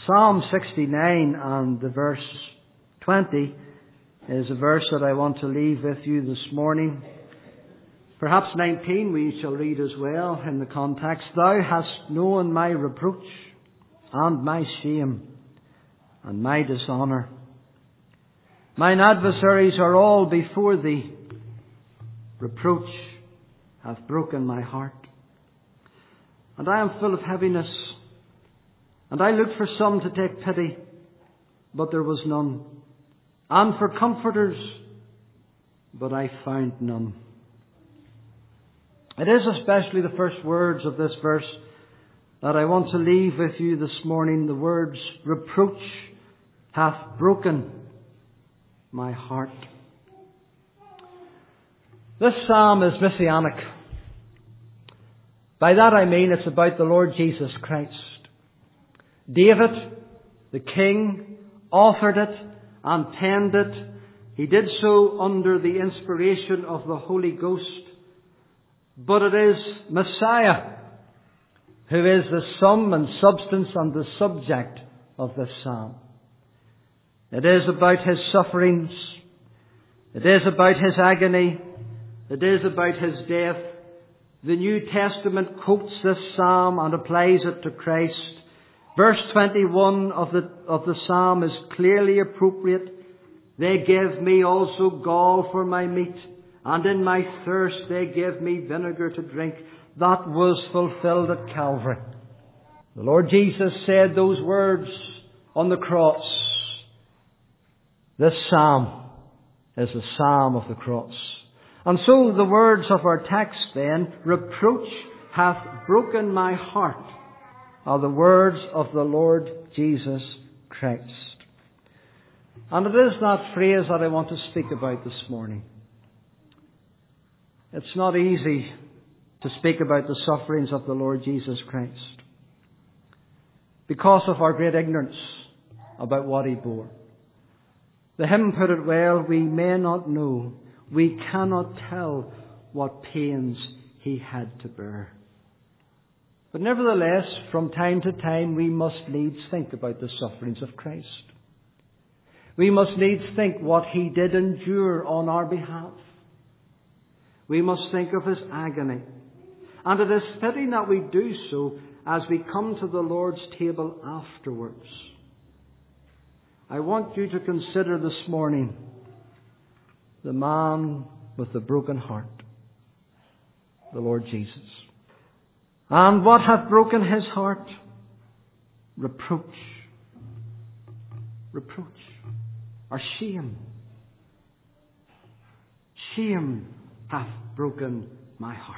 Psalm 69 and the verse 20 is a verse that I want to leave with you this morning. Perhaps 19 we shall read as well in the context. Thou hast known my reproach and my shame and my dishonour. Mine adversaries are all before thee. Reproach hath broken my heart. And I am full of heaviness. And I looked for some to take pity, but there was none. And for comforters, but I found none. It is especially the first words of this verse that I want to leave with you this morning. The words, reproach hath broken my heart. This psalm is messianic. By that I mean it's about the Lord Jesus Christ. David, the king, authored it and penned it. He did so under the inspiration of the Holy Ghost. But it is Messiah who is the sum and substance and the subject of this psalm. It is about his sufferings. It is about his agony. It is about his death. The New Testament quotes this psalm and applies it to Christ. Verse 21 of the psalm is clearly appropriate. They give me also gall for my meat, and in my thirst they give me vinegar to drink. That was fulfilled at Calvary. The Lord Jesus said those words on the cross. This psalm is the psalm of the cross. And so the words of our text then, reproach hath broken my heart, are the words of the Lord Jesus Christ. And it is that phrase that I want to speak about this morning. It's not easy to speak about the sufferings of the Lord Jesus Christ because of our great ignorance about what he bore. The hymn put it well, we may not know, we cannot tell what pains he had to bear. But nevertheless, from time to time, we must needs think about the sufferings of Christ. We must needs think what he did endure on our behalf. We must think of his agony. And it is fitting that we do so as we come to the Lord's table afterwards. I want you to consider this morning the man with the broken heart, the Lord Jesus. And what hath broken his heart? Reproach. Reproach. Or shame. Shame hath broken my heart.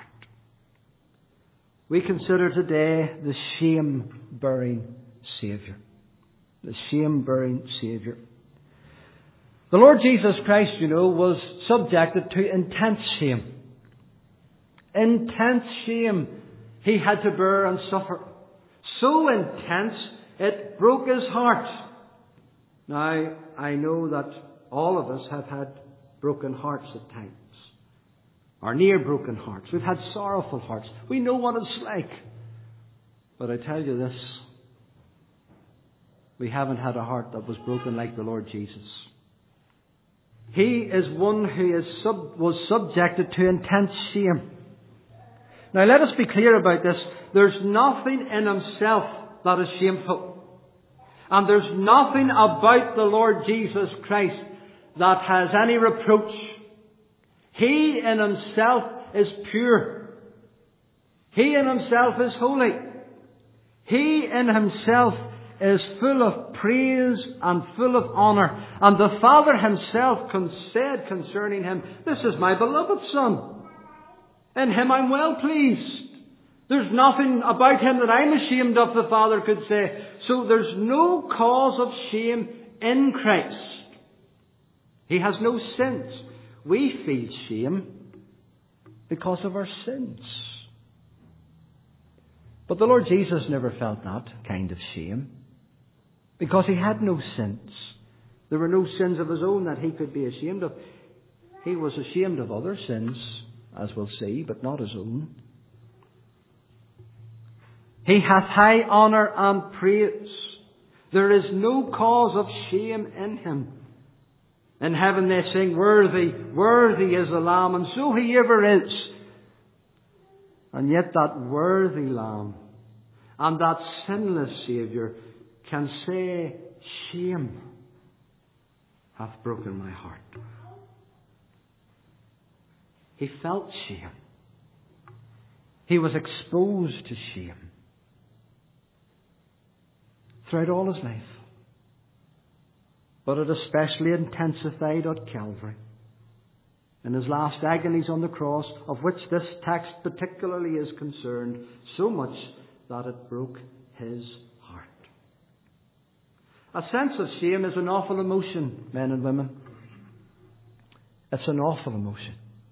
We consider today the shame-bearing Saviour. The shame-bearing Saviour. The Lord Jesus Christ, was subjected to intense shame. Intense shame he had to bear and suffer. So intense, it broke his heart. Now, I know that all of us have had broken hearts at times. Or near broken hearts. We've had sorrowful hearts. We know what it's like. But I tell you this. We haven't had a heart that was broken like the Lord Jesus. He is one who was subjected to intense shame. Now let us be clear about this. There's nothing in himself that is shameful. And there's nothing about the Lord Jesus Christ that has any reproach. He in himself is pure. He in himself is holy. He in himself is full of praise and full of honour. And the Father himself said concerning him, this is my beloved Son. In him I'm well pleased. There's nothing about him that I'm ashamed of, the Father could say. So there's no cause of shame in Christ. He has no sins. We feel shame because of our sins. But the Lord Jesus never felt that kind of shame because he had no sins. There were no sins of his own that he could be ashamed of. He was ashamed of other sins, as we'll see, but not his own. He hath high honour and praise. There is no cause of shame in him. In heaven they sing, "Worthy, worthy is the Lamb," and so he ever is. And yet that worthy Lamb and that sinless Saviour can say, "Shame hath broken my heart." He felt shame. He was exposed to shame throughout all his life. But it especially intensified at Calvary, in his last agonies on the cross, of which this text particularly is concerned, so much that it broke his heart. A sense of shame is an awful emotion, men and women. It's an awful emotion.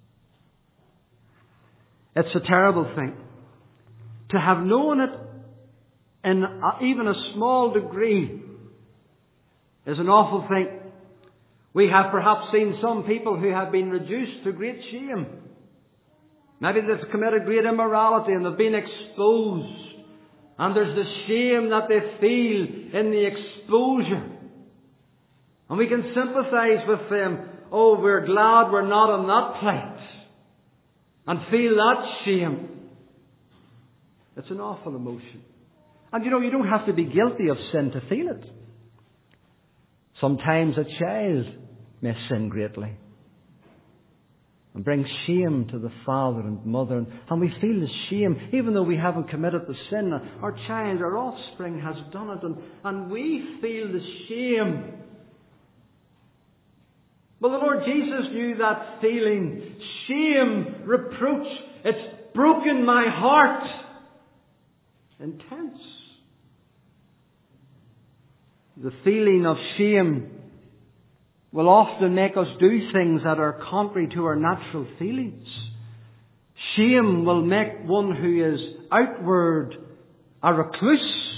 It's a terrible thing. To have known it in even a small degree is an awful thing. We have perhaps seen some people who have been reduced to great shame. Maybe they've committed great immorality and they've been exposed. And there's the shame that they feel in the exposure. And we can sympathize with them. Oh, we're glad we're not in that place. And feel that shame. It's an awful emotion. And you don't have to be guilty of sin to feel it. Sometimes a child may sin greatly and bring shame to the father and mother, and we feel the shame even though we haven't committed the sin. Our child, our offspring has done it, and we feel the shame. Well, the Lord Jesus knew that feeling. Shame, reproach. It's broken my heart. Intense. The feeling of shame will often make us do things that are contrary to our natural feelings. Shame will make one who is outward a recluse.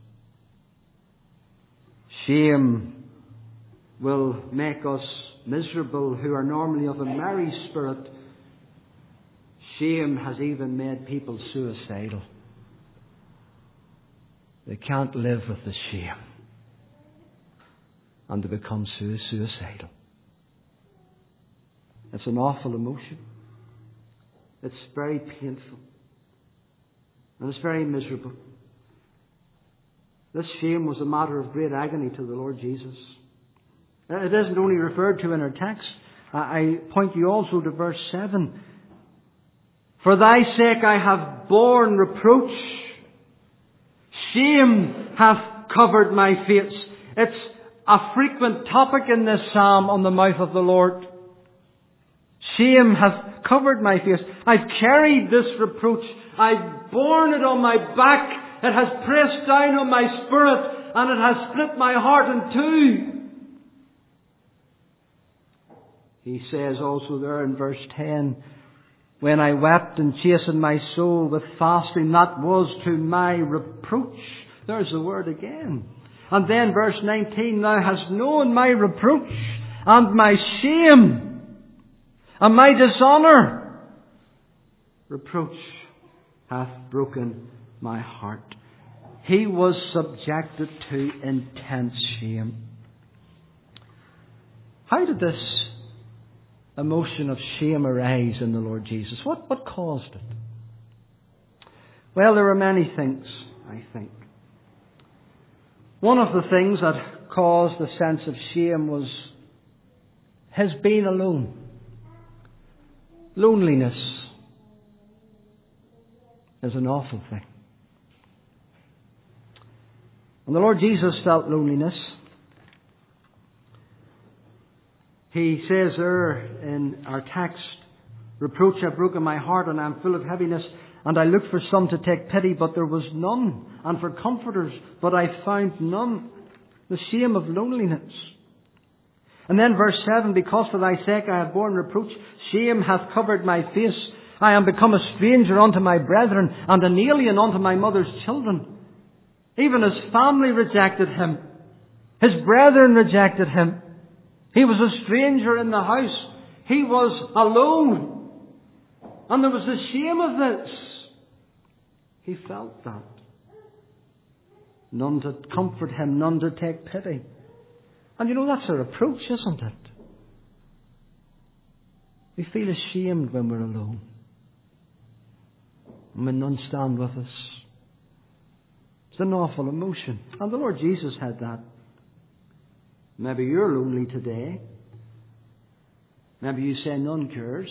Shame will make us miserable who are normally of a merry spirit. Shame has even made people suicidal. They can't live with the shame, and they become suicidal. It's an awful emotion. It's very painful. And it's very miserable. This shame was a matter of great agony to the Lord Jesus. It isn't only referred to in our text. I point you also to verse 7. "For thy sake I have borne reproach. Shame hath covered my face." It's a frequent topic in this psalm on the mouth of the Lord. Shame hath covered my face. I've carried this reproach. I've borne it on my back. It has pressed down on my spirit, and it has split my heart in two. He says also there in verse 10, "When I wept and chastened my soul with fasting, that was to my reproach." There's the word again. And then verse 19, "Thou hast known my reproach and my shame and my dishonour. Reproach hath broken my heart." He was subjected to intense shame. How did this emotion of shame arise in the Lord Jesus? What caused it? Well, there were many things, I think. One of the things that caused the sense of shame was his being alone. Loneliness is an awful thing. And the Lord Jesus felt loneliness. He says there in our text, "Reproach hath broken my heart, and I am full of heaviness. And I looked for some to take pity, but there was none. And for comforters, but I found none." The shame of loneliness. And then verse 7, "Because for thy sake I have borne reproach. Shame hath covered my face. I am become a stranger unto my brethren, and an alien unto my mother's children." Even his family rejected him. His brethren rejected him. He was a stranger in the house. He was alone. And there was the shame of this. He felt that. none to comfort him, none to take pity. And you know, that's a reproach, isn't it? We feel ashamed when we're alone, and when none stand with us. It's an awful emotion. And the Lord Jesus had that. Maybe you're lonely today. Maybe you say none cares.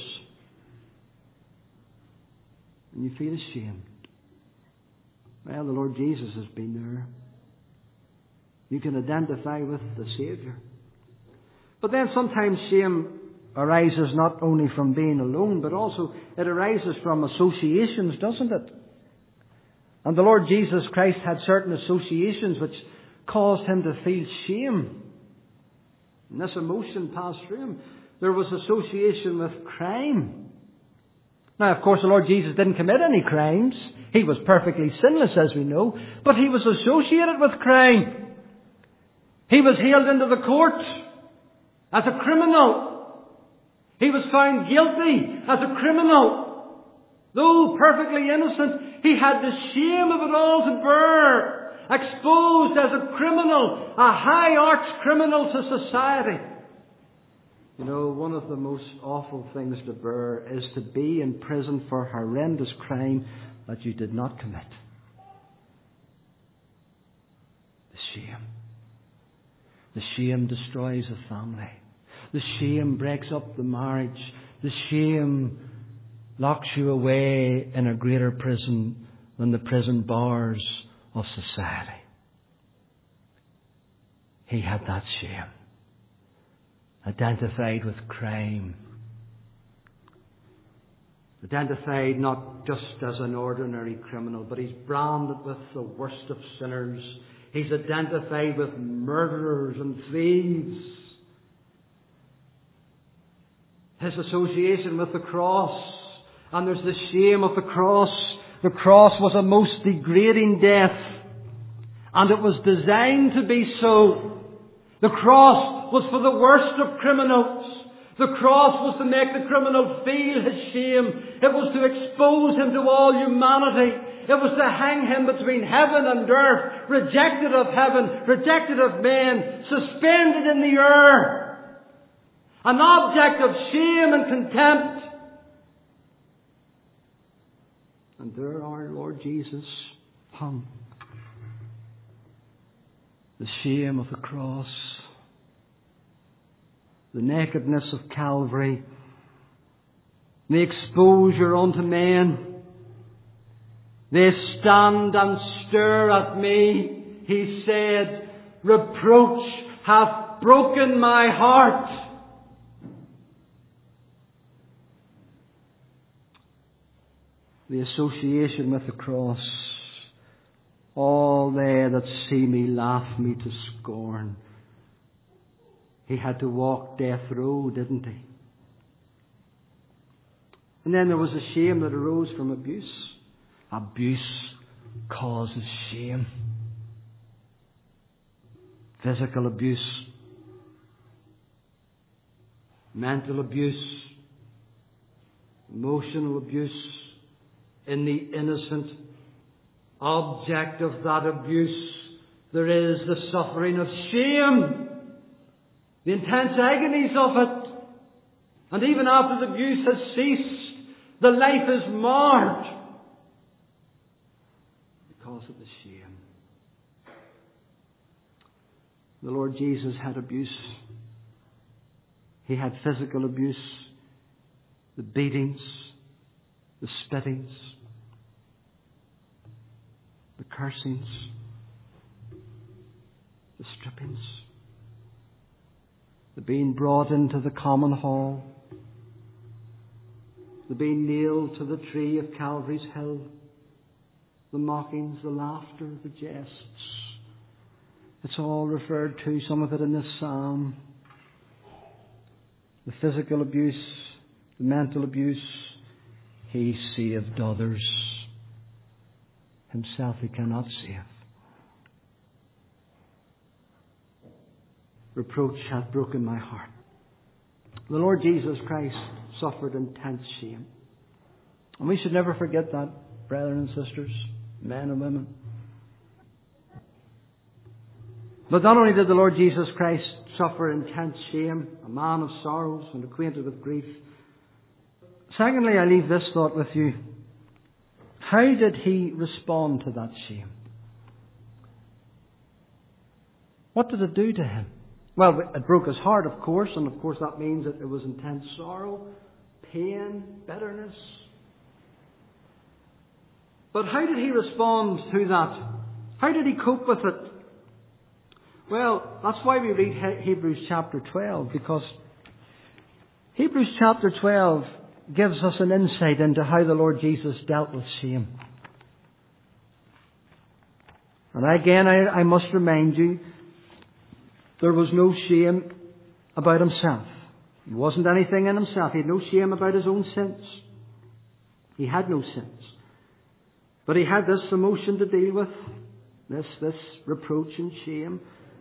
And you feel ashamed. Well, the Lord Jesus has been there. You can identify with the Saviour. But then sometimes shame arises not only from being alone, but also it arises from associations, doesn't it? And the Lord Jesus Christ had certain associations which caused him to feel shame. And this emotion passed through him. There was association with crime. Now, of course, the Lord Jesus didn't commit any crimes. He was perfectly sinless, as we know. But he was associated with crime. He was hailed into the court as a criminal. He was found guilty as a criminal. Though perfectly innocent, he had the shame of it all to bear. Exposed as a criminal, a high arch criminal to society. You know, one of the most awful things to bear is to be in prison for horrendous crime that you did not commit. The shame. The shame destroys a family. The shame breaks up the marriage. The shame locks you away in a greater prison than the prison bars of society. He had that shame. Identified with crime. Identified not just as an ordinary criminal, but he's branded with the worst of sinners. He's identified with murderers and thieves. His association with the cross. And there's the shame of the cross. The cross was a most degrading death. And it was designed to be so. The cross was for the worst of criminals. The cross was to make the criminal feel his shame. It was to expose him to all humanity. It was to hang him between heaven and earth, rejected of heaven, rejected of men, suspended in the air. An object of shame and contempt. And there our Lord Jesus hung. The shame of the cross. The nakedness of Calvary. The exposure unto men. They stand and stare at me, he said. Reproach hath broken my heart. The association with the cross. All they that see me laugh me to scorn. He had to walk death row, didn't he? And then there was a shame that arose from abuse. Abuse causes shame. Physical abuse. Mental abuse. Emotional abuse. In the innocent object of that abuse, there is the suffering of shame. The intense agonies of it. And even after the abuse has ceased, the life is marred because of the shame. The Lord Jesus had abuse. He had physical abuse, the beatings, the spittings, the cursings, the strippings, the being brought into the common hall, the being nailed to the tree of Calvary's hill, the mockings, the laughter, the jests. It's all referred to, some of it in this psalm. The physical abuse, the mental abuse. He saved others. Himself he cannot save. Reproach hath broken my heart. The Lord Jesus Christ suffered intense shame. And we should never forget that, brethren and sisters, men and women. But not only did the Lord Jesus Christ suffer intense shame, a man of sorrows and acquainted with grief. Secondly, I leave this thought with you. How did he respond to that shame? What did it do to him? Well, it broke his heart, of course, and of course that means that it was intense sorrow, pain, bitterness. But how did he respond to that? How did he cope with it? Well, that's why we read Hebrews chapter 12, because Hebrews chapter 12 gives us an insight into how the Lord Jesus dealt with shame. And again, I must remind you, there was no shame about himself. There wasn't anything in himself. He had no shame about his own sins. He had no sins. But he had this emotion to deal with, this reproach and shame.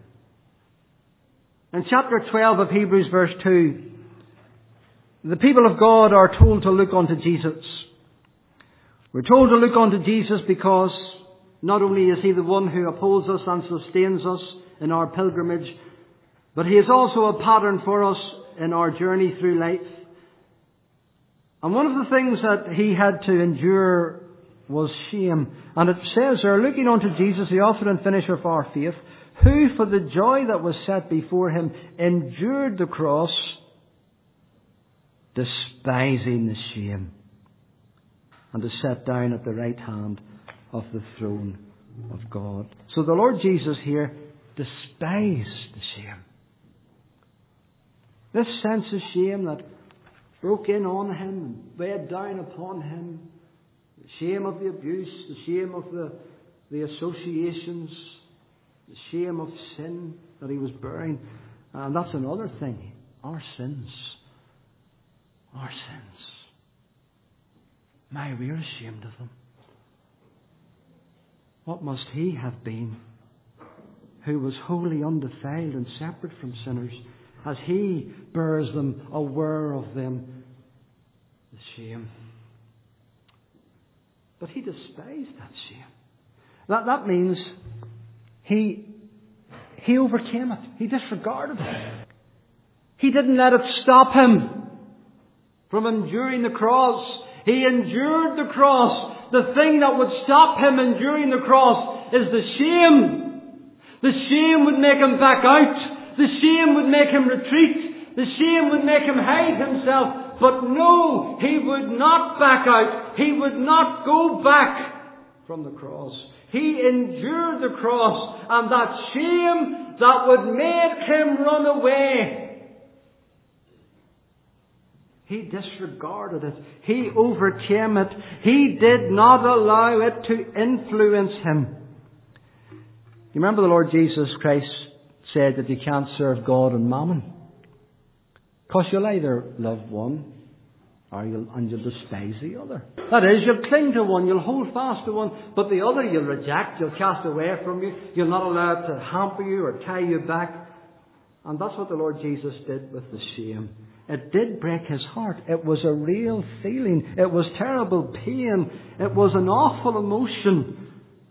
In chapter 12 of Hebrews verse 2, the people of God are told to look unto Jesus. We're told to look unto Jesus because not only is he the one who upholds us and sustains us in our pilgrimage, but he is also a pattern for us in our journey through life. And one of the things that he had to endure was shame. And it says there, looking unto Jesus, the author and finisher of our faith, who for the joy that was set before him endured the cross, despising the shame, and is set down at the right hand of the throne of God. So the Lord Jesus here despised the shame. This sense of shame that broke in on him and weighed down upon him, the shame of the abuse, the shame of the associations, the shame of sin that he was bearing. And that's another thing. Our sins. Our sins. My, we're ashamed of them. What must he have been who was wholly undefiled and separate from sinners, as he bears them, aware of them, the shame. But he despised that shame. That means he overcame it. He disregarded it. He didn't let it stop him from enduring the cross. He endured the cross. The thing that would stop him enduring the cross is the shame. The shame would make him back out. The shame would make him retreat. The shame would make him hide himself. But no, he would not back out. He would not go back from the cross. He endured the cross, and that shame that would make him run away, he disregarded it. He overcame it. He did not allow it to influence him. You remember the Lord Jesus Christ said that you can't serve God and mammon. Because you'll either love one and you'll despise the other. That is, you'll cling to one, you'll hold fast to one, but the other you'll reject, you'll cast away from you. You'll not allow it to hamper you or tie you back. And that's what the Lord Jesus did with the shame. It did break his heart. It was a real feeling. It was terrible pain. It was an awful emotion.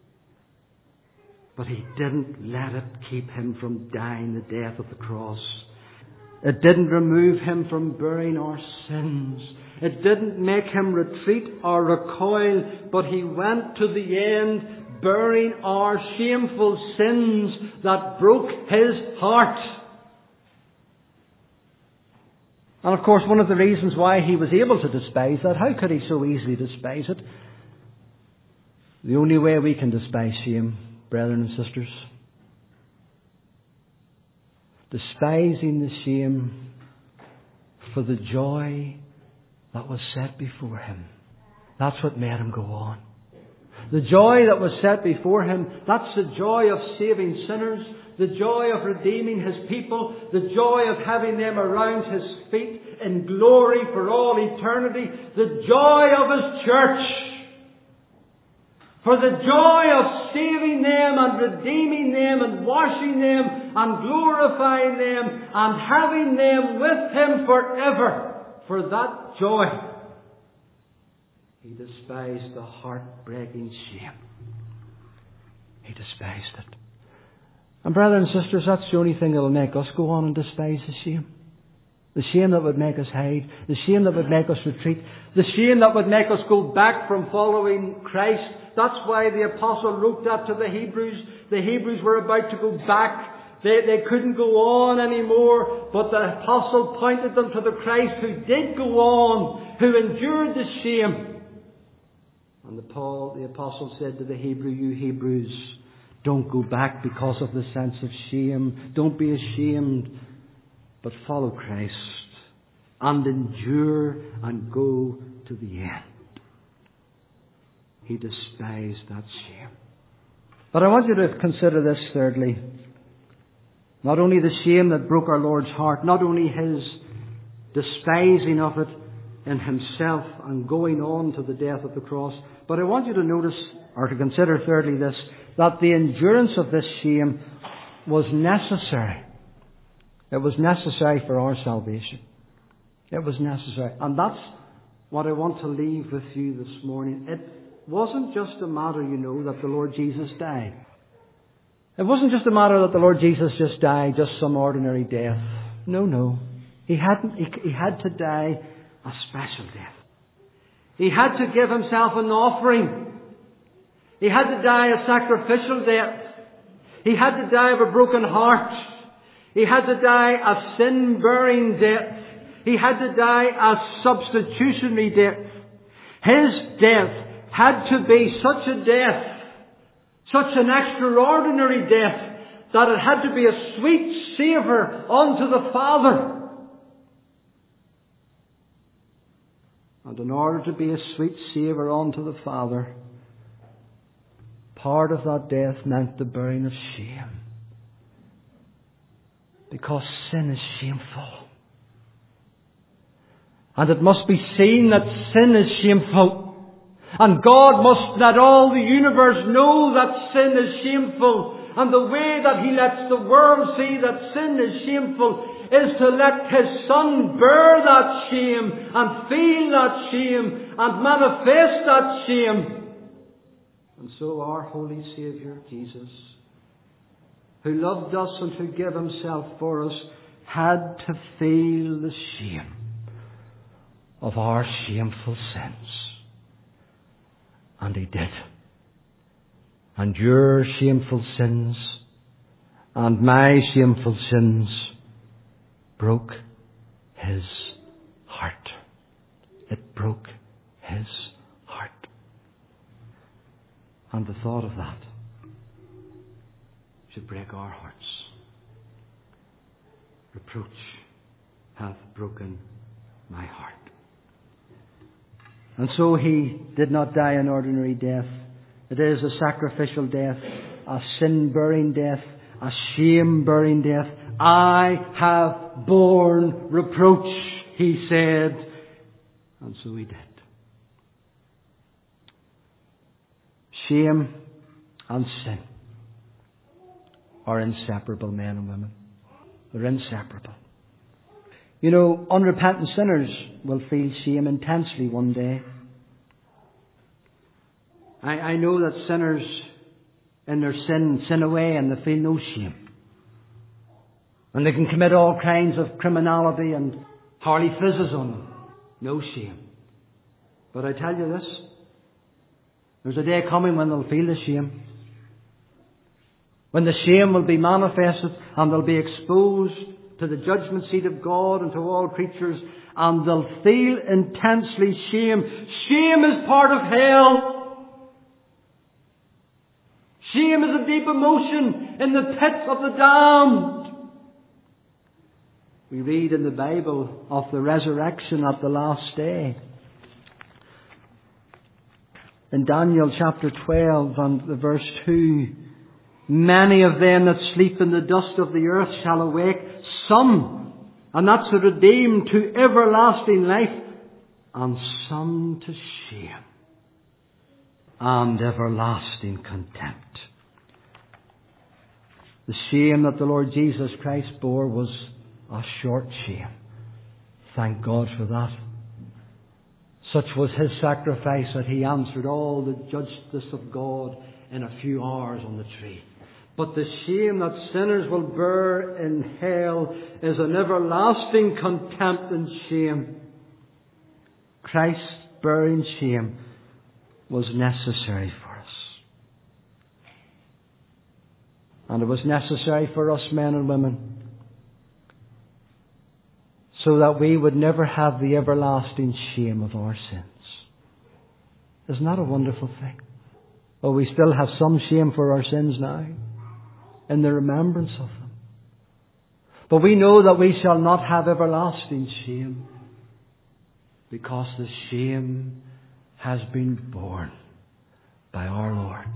But he didn't let it keep him from dying the death of the cross. It didn't remove him from bearing our sins. It didn't make him retreat or recoil, but he went to the end bearing our shameful sins that broke his heart. And of course, one of the reasons why he was able to despise that, how could he so easily despise it? The only way we can despise shame, brethren and sisters, despising the shame for the joy that was set before him. That's what made him go on. The joy that was set before him, that's the joy of saving sinners, the joy of redeeming his people, the joy of having them around his feet in glory for all eternity, the joy of his church. For the joy of saving them and redeeming them and washing them and glorifying them and having them with him forever. For that joy, he despised the heartbreaking shame. He despised it. And brothers and sisters, that's the only thing that will make us go on and despise the shame. The shame that would make us hide. The shame that would make us retreat. The shame that would make us go back from following Christ. That's why the apostle wrote that to the Hebrews. The Hebrews were about to go back. They couldn't go on anymore. But the apostle pointed them to the Christ who did go on, who endured the shame. And the apostle said to the you Hebrews, don't go back because of the sense of shame. Don't be ashamed, but follow Christ and endure and go to the end. He despised that shame. But I want you to consider this thirdly. Not only the shame that broke our Lord's heart, not only His despising of it in Himself and going on to the death of the cross, but I want you to notice, or to consider thirdly this, that the endurance of this shame was necessary. It was necessary for our salvation. It was necessary. And that's what I want to leave with you this morning. It wasn't just a matter, that the Lord Jesus died. It wasn't just a matter that the Lord Jesus just died, just some ordinary death. No. He had to die a special death. He had to give Himself an offering. He had to die a sacrificial death. He had to die of a broken heart. He had to die a sin-bearing death. He had to die a substitutionary death. His death had to be such a death, such an extraordinary death, that it had to be a sweet savour unto the Father. And in order to be a sweet savour unto the Father, part of that death meant the bearing of shame. Because sin is shameful. And it must be seen that sin is shameful. And God must let all the universe know that sin is shameful. And the way that He lets the world see that sin is shameful is to let His Son bear that shame and feel that shame and manifest that shame. And so our Holy Saviour, Jesus, who loved us and who gave Himself for us, had to feel the shame of our shameful sins. And He did. And your shameful sins and my shameful sins broke His heart. It broke His heart. And the thought of that should break our hearts. Reproach hath broken my heart. And so He did not die an ordinary death. It is a sacrificial death, a sin-bearing death, a shame-bearing death. I have borne reproach, He said. And so He did. Shame and sin are inseparable, men and women. They're inseparable. Unrepentant sinners will feel shame intensely one day. I know that sinners in their sin away and they feel no shame. And they can commit all kinds of criminality and Harley fizzes on them. No shame. But I tell you this, there's a day coming when they'll feel the shame. When the shame will be manifested and they'll be exposed to the judgment seat of God and to all creatures, and they'll feel intensely shame. Shame is part of hell. Shame is a deep emotion in the pits of the damned. We read in the Bible of the resurrection at the last day. In Daniel chapter 12 and the verse 2, many of them that sleep in the dust of the earth shall awake, some, and that's the redeemed, to everlasting life, and some to shame and everlasting contempt. The shame that the Lord Jesus Christ bore was a short shame. Thank God for that. Such was His sacrifice that He answered all the justice of God in a few hours on the tree. But the shame that sinners will bear in hell is an everlasting contempt and shame. Christ bearing shame was necessary for us. And it was necessary for us men and women so that we would never have the everlasting shame of our sins. Isn't that a wonderful thing? Well, we still have some shame for our sins now, in the remembrance of them. But we know that we shall not have everlasting shame, because the shame has been borne by our Lord.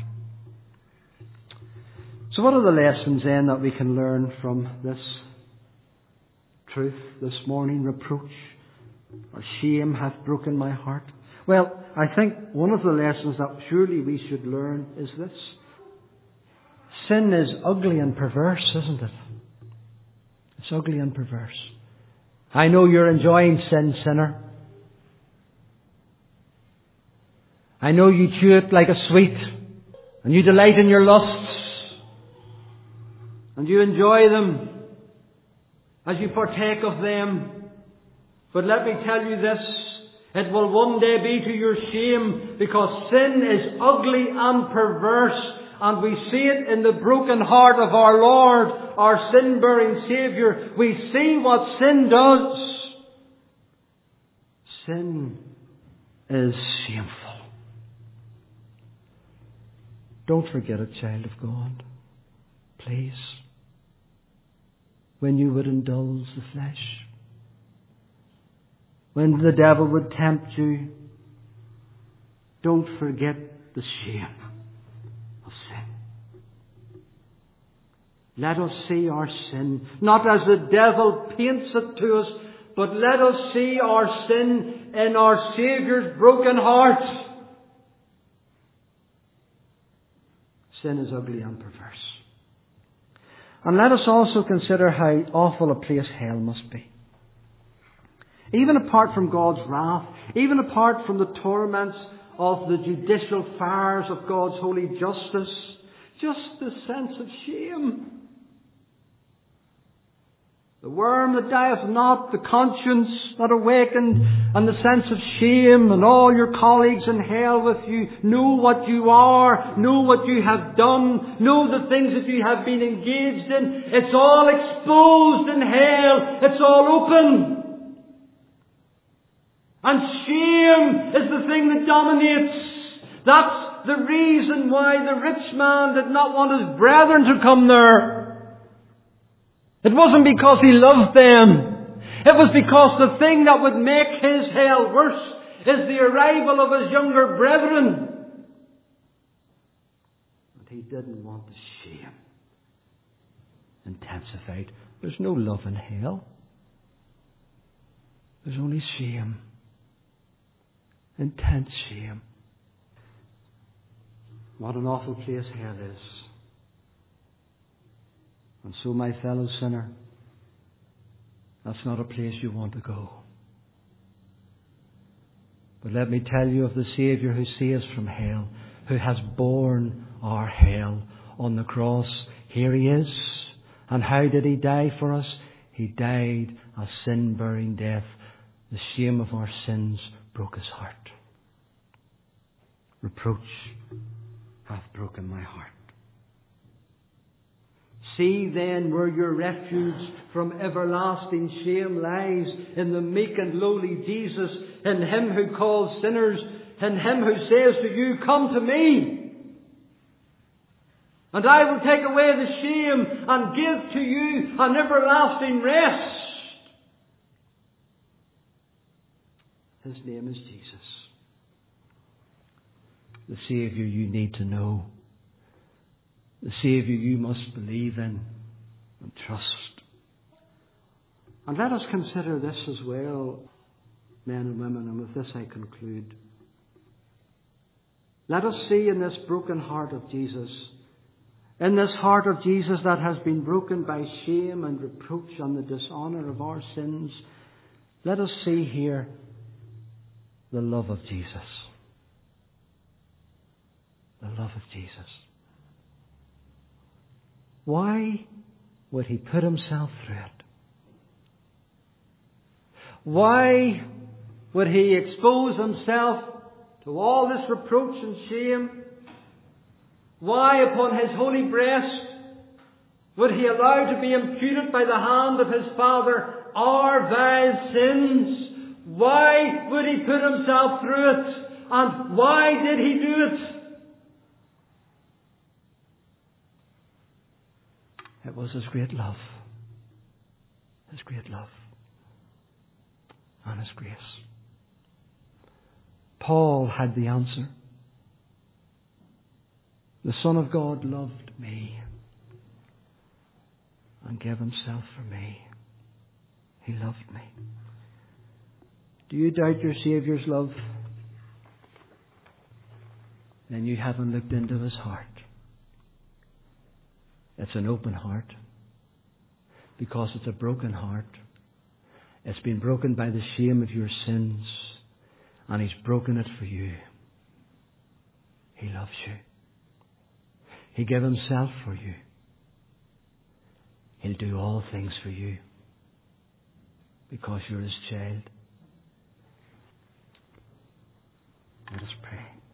So what are the lessons then that we can learn from this truth this morning? Reproach, or shame hath broken my heart. Well, I think one of the lessons that surely we should learn is this. Sin is ugly and perverse, isn't it? It's ugly and perverse. I know you're enjoying sin, sinner. I know you chew it like a sweet, and you delight in your lusts, and you enjoy them as you partake of them. But let me tell you this, it will one day be to your shame, because sin is ugly and perverse, and we see it in the broken heart of our Lord, our sin-bearing Saviour. We see what sin does. Sin is shameful. Don't forget it, child of God. Please. When you would indulge the flesh, when the devil would tempt you, don't forget the shame of sin. Let us see our sin, not as the devil paints it to us, but let us see our sin in our Saviour's broken heart. Sin is ugly and perverse. And let us also consider how awful a place hell must be. Even apart from God's wrath, even apart from the torments of the judicial fires of God's holy justice, just the sense of shame. The worm that dieth not, the conscience that awakened, and the sense of shame, and all your colleagues in hell with you know what you are, know what you have done, know the things that you have been engaged in. It's all exposed in hell. It's all open. And shame is the thing that dominates. That's the reason why the rich man did not want his brethren to come there. It wasn't because he loved them. It was because the thing that would make his hell worse is the arrival of his younger brethren. And he didn't want the shame intensified. There's no love in hell. There's only shame. Intense shame. What an awful place hell is. And so, my fellow sinner, that's not a place you want to go. But let me tell you of the Saviour who saves from hell, who has borne our hell on the cross. Here he is. And how did he die for us? He died a sin-bearing death. The shame of our sins broke his heart. Reproach hath broken my heart. See then where your refuge from everlasting shame lies, in the meek and lowly Jesus, in Him who calls sinners, in Him who says to you, come to me, and I will take away the shame and give to you an everlasting rest. His name is Jesus, the Saviour you need to know. The Saviour you must believe in and trust. And let us consider this as well, men and women, and with this I conclude. Let us see in this broken heart of Jesus, in this heart of Jesus that has been broken by shame and reproach and the dishonour of our sins, let us see here the love of Jesus. The love of Jesus. why would He put Himself through it? Why would He expose Himself to all this reproach and shame? Why upon His holy breast would He allow to be imputed by the hand of His Father our vile sins? Why would He put Himself through it? And why did He do it? It was His great love. His great love. And His grace. Paul had the answer. The Son of God loved me and gave Himself for me. He loved me. Do you doubt your Saviour's love? Then you haven't looked into His heart. It's an open heart because it's a broken heart. It's been broken by the shame of your sins, and He's broken it for you. He loves you. He gave Himself for you. He'll do all things for you because you're His child. Let us pray.